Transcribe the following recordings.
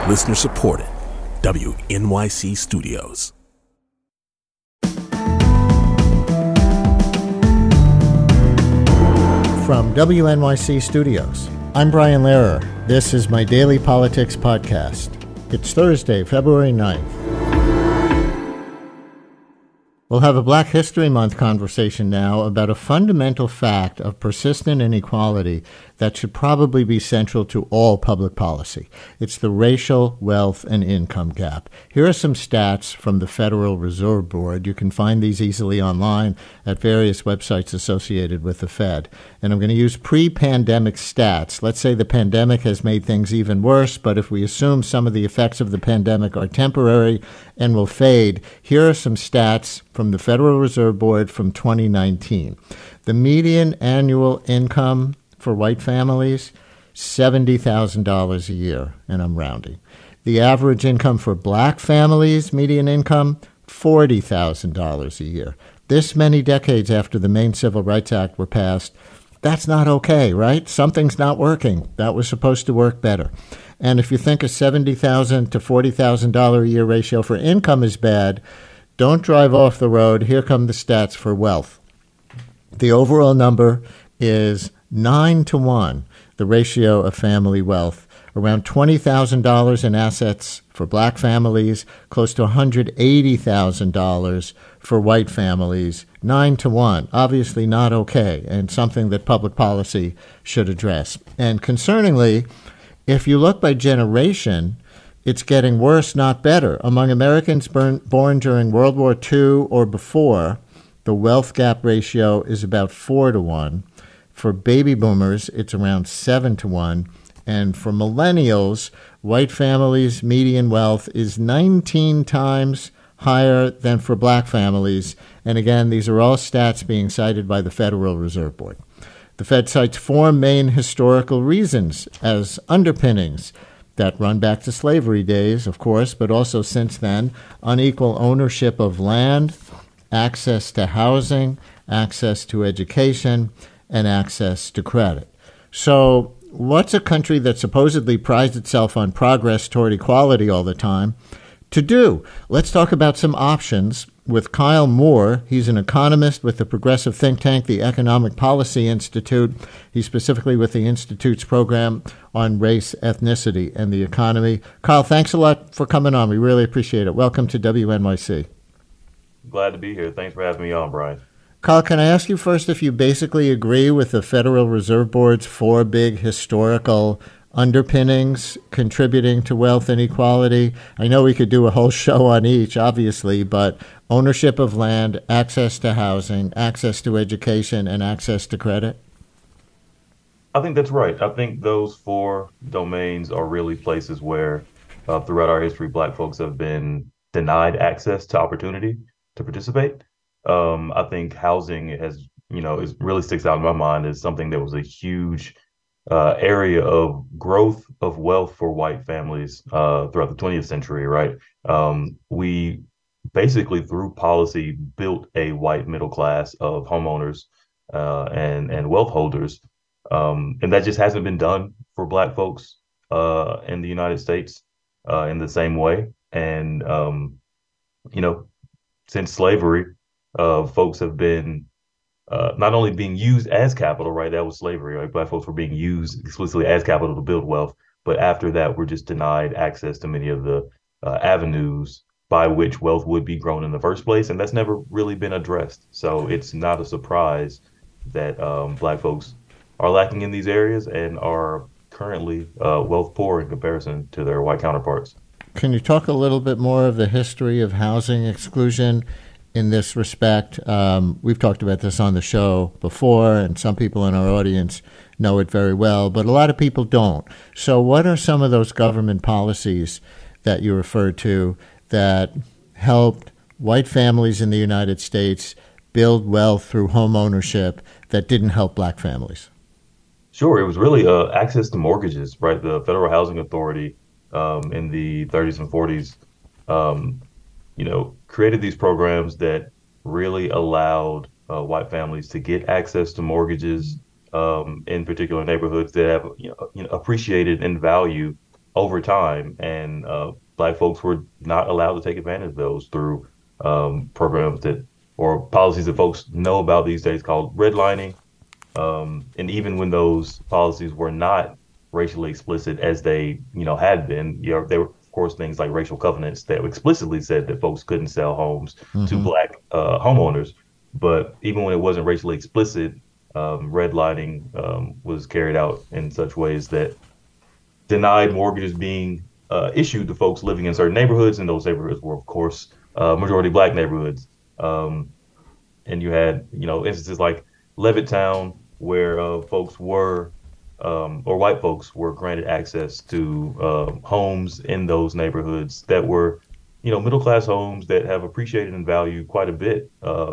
Listener supported. WNYC Studios. From WNYC Studios, I'm Brian Lehrer. This is my daily politics podcast. It's Thursday, February 9th. We'll have a Black History Month conversation now about a fundamental fact of persistent inequality that should probably be central to all public policy. It's the racial wealth and income gap. Here are some stats from the Federal Reserve Board. You can find these easily online at various websites associated with the Fed. And I'm going to use pre-pandemic stats. Let's say the pandemic has made things even worse, but if we assume some of the effects of the pandemic are temporary and will fade, here are some stats from the Federal Reserve Board from 2019. The median annual income for white families, $70,000 a year, and I'm rounding. The average income for black families, median income, $40,000 a year. This many decades after the main Civil Rights Act were passed, that's not okay, right? Something's not working. That was supposed to work better. And if you think a $70,000 to $40,000 a year ratio for income is bad, don't drive off the road. Here come the stats for wealth. The overall number is 9 to 1, the ratio of family wealth. Around $20,000 in assets for black families, close to $180,000 for white families, 9 to 1. Obviously not okay, and something that public policy should address. And concerningly, if you look by generation, it's getting worse, not better. Among Americans born during World War II or before, the wealth gap ratio is about 4 to 1. For baby boomers, it's around 7 to 1. And for millennials, white families' median wealth is 19 times higher than for black families. And again, these are all stats being cited by the Federal Reserve Board. The Fed cites 4 main historical reasons as underpinnings that run back to slavery days, of course, but also since then: unequal ownership of land, access to housing, access to education, and access to credit. So what's a country that supposedly prides itself on progress toward equality all the time to do? Let's talk about some options with Kyle Moore. He's an economist with the progressive think tank, the Economic Policy Institute. He's specifically with the Institute's program on race, ethnicity, and the economy. Kyle, thanks a lot for coming on. We really appreciate it. Welcome to WNYC. Glad to be here. Thanks for having me on, Brian. Kyle, can I ask you first if you basically agree with the Federal Reserve Board's 4 big historical underpinnings contributing to wealth inequality? I know we could do a whole show on each, obviously, but ownership of land, access to housing, access to education, and access to credit? I think that's right. I think those 4 domains are really places where throughout our history, Black folks have been denied access to opportunity to participate. I think housing has, it really sticks out in my mind as something that was a huge area of growth of wealth for white families throughout the 20th century, right? We basically, through policy, built a white middle class of homeowners and wealth holders. And that just hasn't been done for Black folks in the United States in the same way. And, since slavery, folks have been not only being used as capital, right? That was slavery, right? Black folks were being used explicitly as capital to build wealth. But after that, we're just denied access to many of the avenues by which wealth would be grown in the first place. And that's never really been addressed. So it's not a surprise that Black folks are lacking in these areas and are currently wealth poor in comparison to their white counterparts. Can you talk a little bit more of the history of housing exclusion in this respect? We've talked about this on the show before, and some people in our audience know it very well, but a lot of people don't. So what are some of those government policies that you referred to that helped white families in the United States build wealth through home ownership that didn't help black families? Sure. It was really access to mortgages, right? The Federal Housing Authority in the 30s and 40s, created these programs that really allowed white families to get access to mortgages in particular neighborhoods that have appreciated in value over time, and Black folks were not allowed to take advantage of those through programs that or policies that folks know about these days called redlining. And even when those policies were not racially explicit as they, had been, there were, of course, things like racial covenants that explicitly said that folks couldn't sell homes to Mm-hmm. Black homeowners. But even when it wasn't racially explicit, redlining was carried out in such ways that denied mortgages being issued to folks living in certain neighborhoods, and those neighborhoods were, of course, majority Black neighborhoods. And you had, instances like Levittown, where folks were, or white folks were granted access to homes in those neighborhoods that were, middle class homes that have appreciated in value quite a bit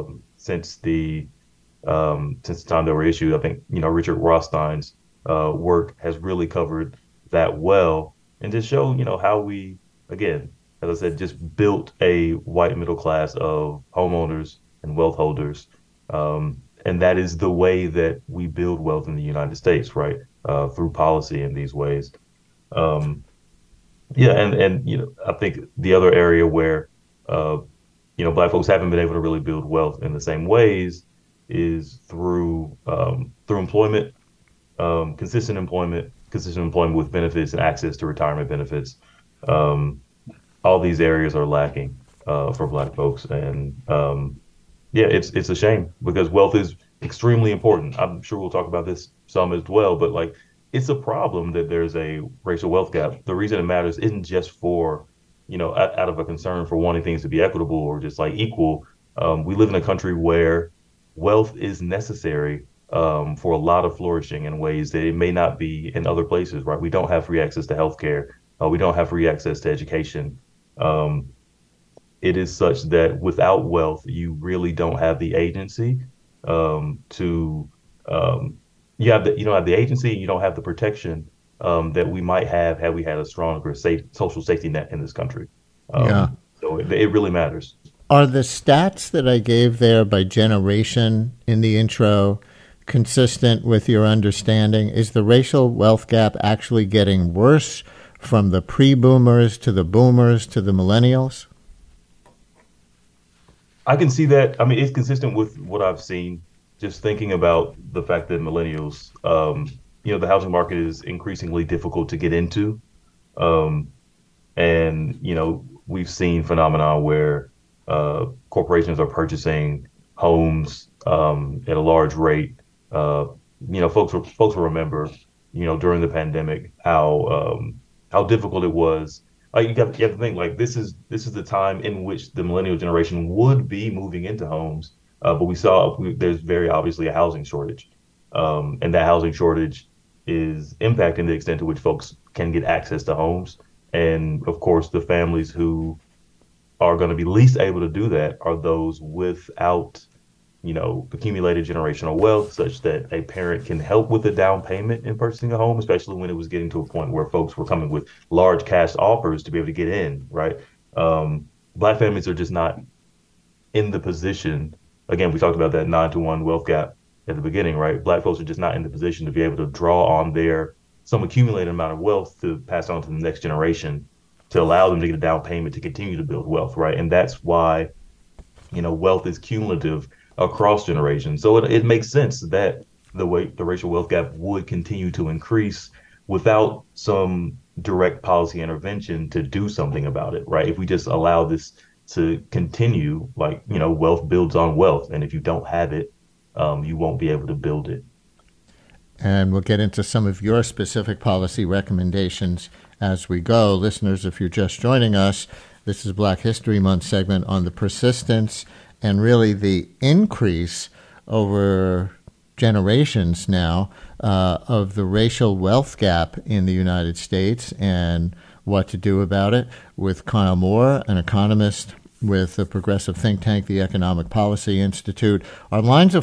since the time they were issued. I think, Richard Rothstein's work has really covered that well and just show, how we, again, as I said, just built a white middle class of homeowners and wealth holders. And that is the way that we build wealth in the United States, right? Through policy in these ways. Um, yeah, and I think the other area where uh, Black folks haven't been able to really build wealth in the same ways is through employment, consistent employment with benefits and access to retirement benefits. Um, all these areas are lacking for Black folks, and yeah, it's a shame because wealth is extremely important. I'm sure we'll talk about this some as well, but like it's a problem that there's a racial wealth gap. The reason it matters isn't just for, out of a concern for wanting things to be equitable or just like equal. We live in a country where wealth is necessary for a lot of flourishing in ways that it may not be in other places, right? We don't have free access to healthcare. We don't have free access to education. Um, it is such that without wealth, you really don't have the agency to you don't have the agency, you don't have the protection that we might have had we had a stronger social safety net in this country. Yeah. So it really matters. Are the stats that I gave there by generation in the intro consistent with your understanding? Is the racial wealth gap actually getting worse from the pre-boomers to the boomers to the millennials? I can see that. I mean, it's consistent with what I've seen. Just thinking about the fact that millennials, the housing market is increasingly difficult to get into. Um, and we've seen phenomena where corporations are purchasing homes at a large rate. Uh, folks will remember, during the pandemic how difficult it was. Like you have to think like this is the time in which the millennial generation would be moving into homes, but there's very obviously a housing shortage, and that housing shortage is impacting the extent to which folks can get access to homes. And of course, the families who are going to be least able to do that are those without, accumulated generational wealth, such that a parent can help with the down payment in purchasing a home, especially when it was getting to a point where folks were coming with large cash offers to be able to get in, right? Black families are just not in the position. Again, we talked about that 9-to-1 wealth gap at the beginning, right? Black folks are just not in the position to be able to draw on their some accumulated amount of wealth to pass on to the next generation to allow them to get a down payment to continue to build wealth, right? And that's why, wealth is cumulative across generations. So it makes sense that the racial wealth gap would continue to increase without some direct policy intervention to do something about it, right? If we just allow this to continue, like, wealth builds on wealth. And if you don't have it, you won't be able to build it. And we'll get into some of your specific policy recommendations as we go. Listeners, if you're just joining us, this is Black History Month segment on the persistence and really the increase over generations now of the racial wealth gap in the United States and what to do about it with Kyle Moore, an economist with the progressive think tank, the Economic Policy Institute. Our lines are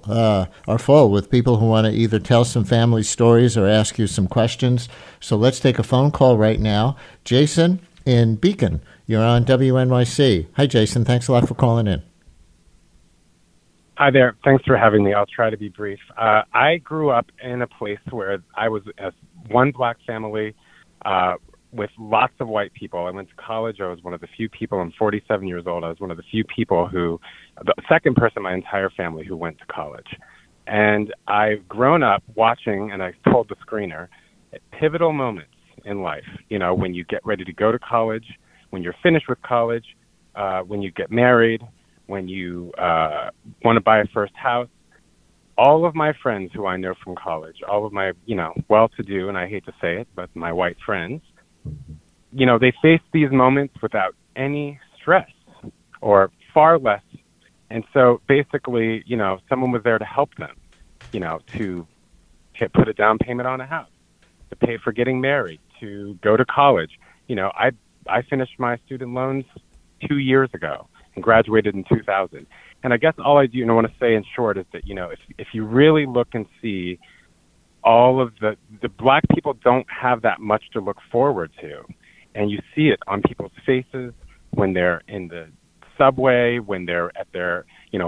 full with people who want to either tell some family stories or ask you some questions. So let's take a phone call right now. Jason in Beacon, you're on WNYC. Hi, Jason. Thanks a lot for calling in. Hi there. Thanks for having me. I'll try to be brief. I grew up in a place where I was one Black family with lots of white people. I went to college. I was one of the few people. I'm 47 years old. I was one of the few people the second person in my entire family who went to college. And I've grown up watching, and I told the screener, pivotal moments in life. You know, when you get ready to go to college, when you're finished with college, when you get married, when you want to buy a first house. All of my friends who I know from college, all of my, well-to-do, and I hate to say it, but my white friends, they face these moments without any stress or far less. And so basically, someone was there to help them, to put a down payment on a house, to pay for getting married, to go to college. I finished my student loans 2 years ago and graduated in 2000. And I guess all I do want to say in short is that, if you really look and see all of the black people don't have that much to look forward to. And you see it on people's faces when they're in the subway, when they're at their,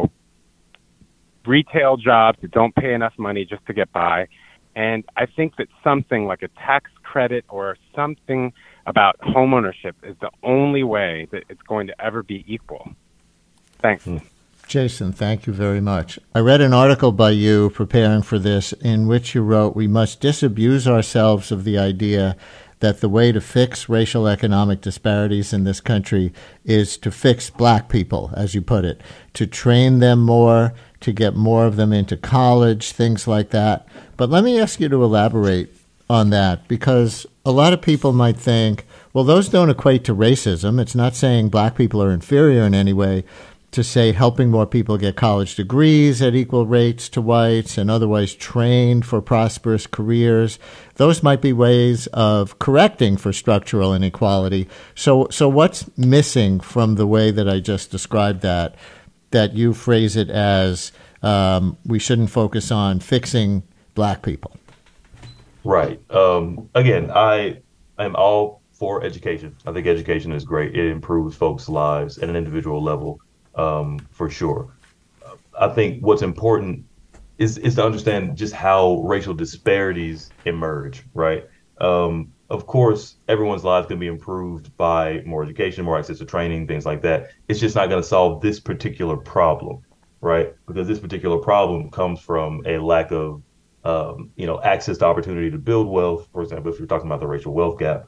retail jobs that don't pay enough money just to get by. And I think that something like a tax credit or something about homeownership is the only way that it's going to ever be equal. Thanks. Jason, thank you very much. I read an article by you preparing for this in which you wrote, we must disabuse ourselves of the idea that the way to fix racial economic disparities in this country is to fix black people, as you put it, to train them more, to get more of them into college, things like that. But let me ask you to elaborate on that, because a lot of people might think, well, those don't equate to racism. It's not saying black people are inferior in any way. To say helping more people get college degrees at equal rates to whites and otherwise trained for prosperous careers, those might be ways of correcting for structural inequality. So what's missing from the way that I just described that you phrase it as we shouldn't focus on fixing black people? Right. Again, I am all for education. I think education is great. It improves folks' lives at an individual level. For sure. I think what's important is to understand just how racial disparities emerge, right? Of course, everyone's lives can be improved by more education, more access to training, things like that. It's just not going to solve this particular problem, right? Because this particular problem comes from a lack of, access to opportunity to build wealth. For example, if you're talking about the racial wealth gap,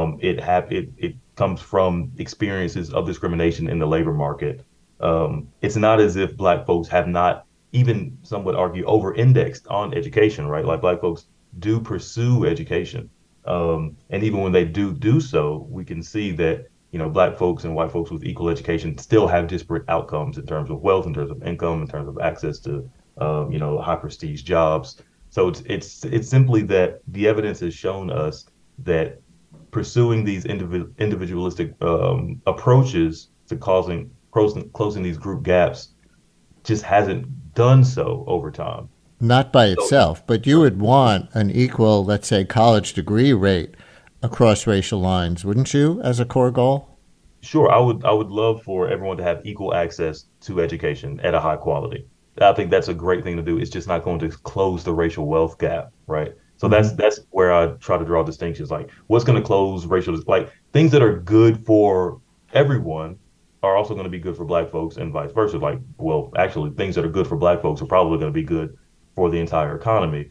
it comes from experiences of discrimination in the labor market. It's not as if black folks have not, even some would argue, over-indexed on education, right? Like black folks do pursue education. And even when they do so, we can see that, black folks and white folks with equal education still have disparate outcomes in terms of wealth, in terms of income, in terms of access to, high prestige jobs. So it's simply that the evidence has shown us that pursuing these individualistic approaches to closing these group gaps just hasn't done so over time. Not by itself, but you would want an equal, let's say, college degree rate across racial lines, wouldn't you, as a core goal? Sure, I would love for everyone to have equal access to education at a high quality. I think that's a great thing to do. It's just not going to close the racial wealth gap, right? So that's where I try to draw distinctions. Like, what's going to close racial, like things that are good for everyone are also going to be good for black folks and vice versa. Like, well, actually, things that are good for black folks are probably going to be good for the entire economy.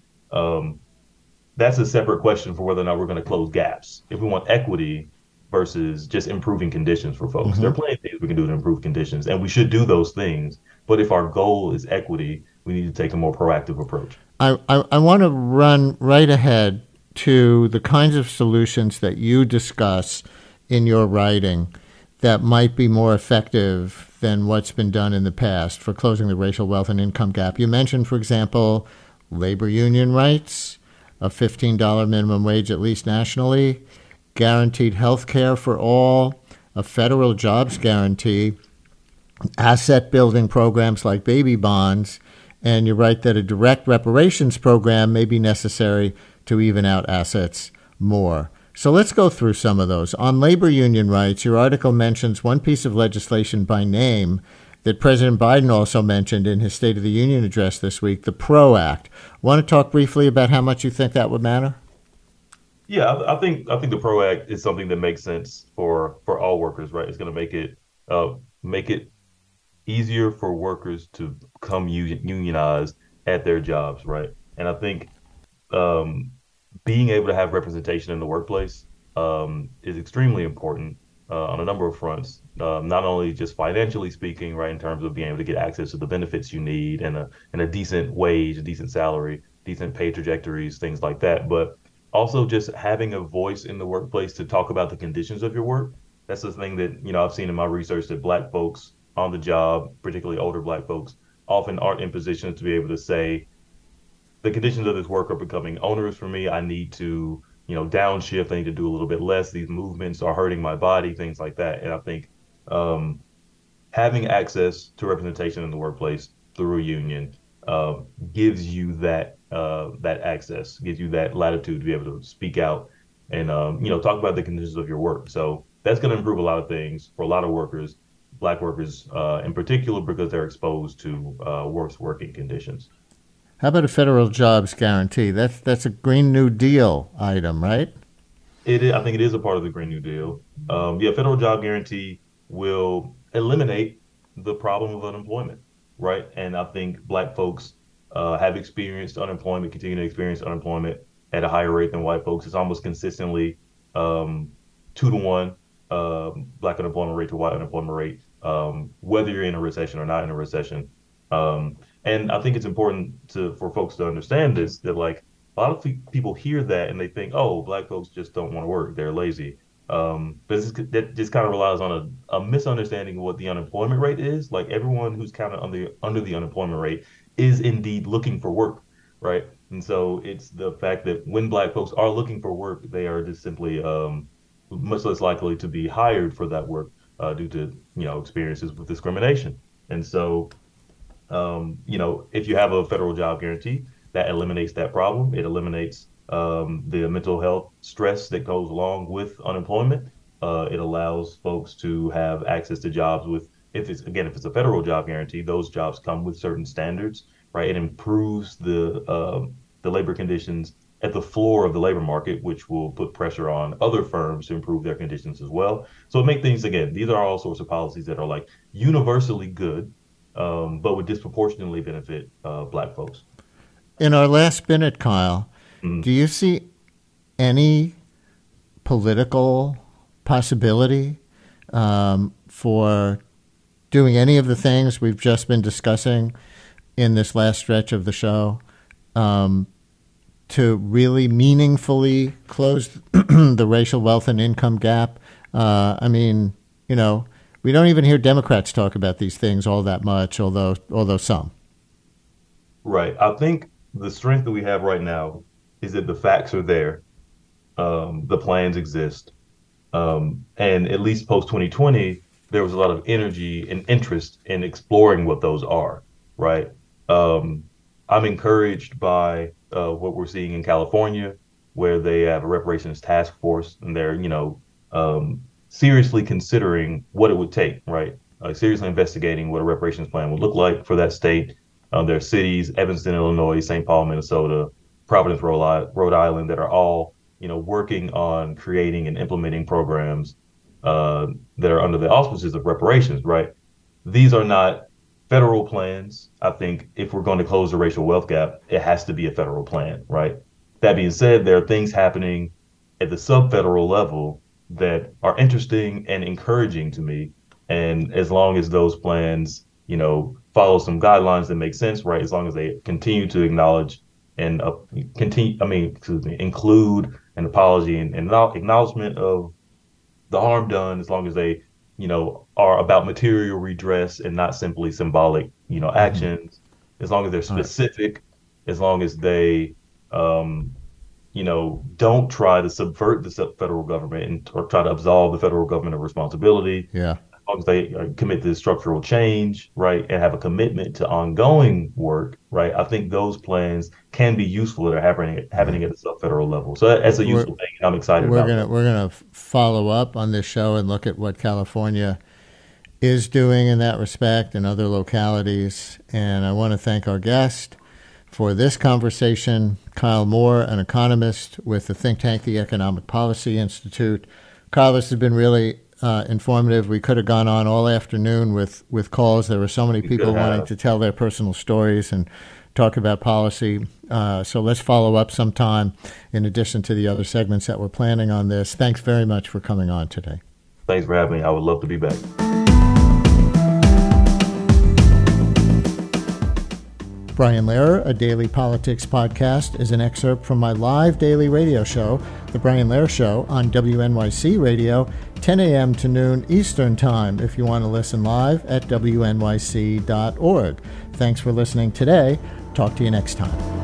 That's a separate question for whether or not we're going to close gaps. If we want equity versus just improving conditions for folks, there are plenty of things we can do to improve conditions, and we should do those things. But if our goal is equity, we need to take a more proactive approach. I want to run right ahead to the kinds of solutions that you discuss in your writing that might be more effective than what's been done in the past for closing the racial wealth and income gap. You mentioned, for example, labor union rights, a $15 minimum wage at least nationally, guaranteed health care for all, a federal jobs guarantee, asset building programs like baby bonds, and you write that a direct reparations program may be necessary to even out assets more. So let's go through some of those. On labor union rights, your article mentions one piece of legislation by name that President Biden also mentioned in his State of the Union address this week, the PRO Act. Want to talk briefly about how much you think that would matter? Yeah, I think the PRO Act is something that makes sense for all workers, right? It's going to make it easier for workers to become unionized at their jobs, right? And I think um, being able to have representation in the workplace is extremely important on a number of fronts. Not only just financially speaking, right, in terms of being able to get access to the benefits you need and a decent wage, a decent salary, decent pay trajectories, things like that, but also just having a voice in the workplace to talk about the conditions of your work. That's the thing that I've seen in my research that Black folks on the job, particularly older Black folks, often aren't in positions to be able to say the conditions of this work are becoming onerous for me. I need to, downshift. I need to do a little bit less. These movements are hurting my body, things like that. And I think um, having access to representation in the workplace through a union uh, gives you that access, gives you that latitude to be able to speak out and talk about the conditions of your work. So that's going to improve a lot of things for a lot of workers, Black workers in particular, because they're exposed to worse working conditions. How about a federal jobs guarantee? That's a Green New Deal item, right? It is, I think it is a part of the Green New Deal. Yeah, federal job guarantee will eliminate the problem of unemployment, right? And I think Black folks have experienced unemployment, continue to experience unemployment at a higher rate than white folks. It's almost consistently um, 2 to 1 Black unemployment rate to white unemployment rate, whether you're in a recession or not in a recession. Um, and I think it's important for folks to understand this that like a lot of people hear that and they think, oh, Black folks just don't want to work, they're lazy. But that just kind of relies on a misunderstanding of what the unemployment rate is. Like everyone who's kind of under the unemployment rate is indeed looking for work, right? And so it's the fact that when Black folks are looking for work, they are just simply much less likely to be hired for that work due to experiences with discrimination. And so if you have a federal job guarantee, that eliminates that problem. It eliminates the mental health stress that goes along with unemployment. It allows folks to have access to jobs if it's a federal job guarantee, those jobs come with certain standards, right? It improves the labor conditions at the floor of the labor market, which will put pressure on other firms to improve their conditions as well. So it makes things, again, these are all sorts of policies that are like universally good, but would disproportionately benefit Black folks. In our last minute, Kyle, Mhm. do you see any political possibility for doing any of the things we've just been discussing in this last stretch of the show to really meaningfully close the racial wealth and income gap? I mean, we don't even hear Democrats talk about these things all that much, although some. Right. I think the strength that we have right now is that the facts are there, the plans exist, and at least post 2020, there was a lot of energy and interest in exploring what those are. Right. Um, I'm encouraged by what we're seeing in California, where they have a reparations task force, and they're seriously considering what it would take. Right. Seriously investigating what a reparations plan would look like for that state. There are cities, Evanston, Illinois, St. Paul, Minnesota, Providence, Rhode Island, that are all, working on creating and implementing programs that are under the auspices of reparations, right? These are not federal plans. I think if we're going to close the racial wealth gap, it has to be a federal plan, right? That being said, there are things happening at the sub-federal level that are interesting and encouraging to me. And as long as those plans, follow some guidelines that make sense, right? As long as they continue to acknowledge and include an apology and acknowledgement of the harm done, as long as they, are about material redress and not simply symbolic, Mm-hmm. actions, as long as they're All right. specific, as long as they, don't try to subvert the federal government or try to absolve the federal government of responsibility, Yeah. as long as they commit to structural change, right, and have a commitment to ongoing work, right, I think those plans can be useful that are happening at the sub-federal level. So that's a We're useful thing, and I'm excited we're about gonna that. we're gonna follow up on this show and look at what California is doing in that respect and other localities. And I want to thank our guest For this conversation, Kyle Moore, an economist with the think tank, the Economic Policy Institute. Kyle, this has been really informative. We could have gone on all afternoon with calls. There were so many people wanting to tell their personal stories and talk about policy. So let's follow up sometime in addition to the other segments that we're planning on this. Thanks very much for coming on today. Thanks for having me. I would love to be back. Brian Lehrer, a daily politics podcast, is an excerpt from my live daily radio show, The Brian Lehrer Show, on WNYC Radio, 10 a.m. to noon Eastern Time, if you want to listen live at wnyc.org. Thanks for listening today. Talk to you next time.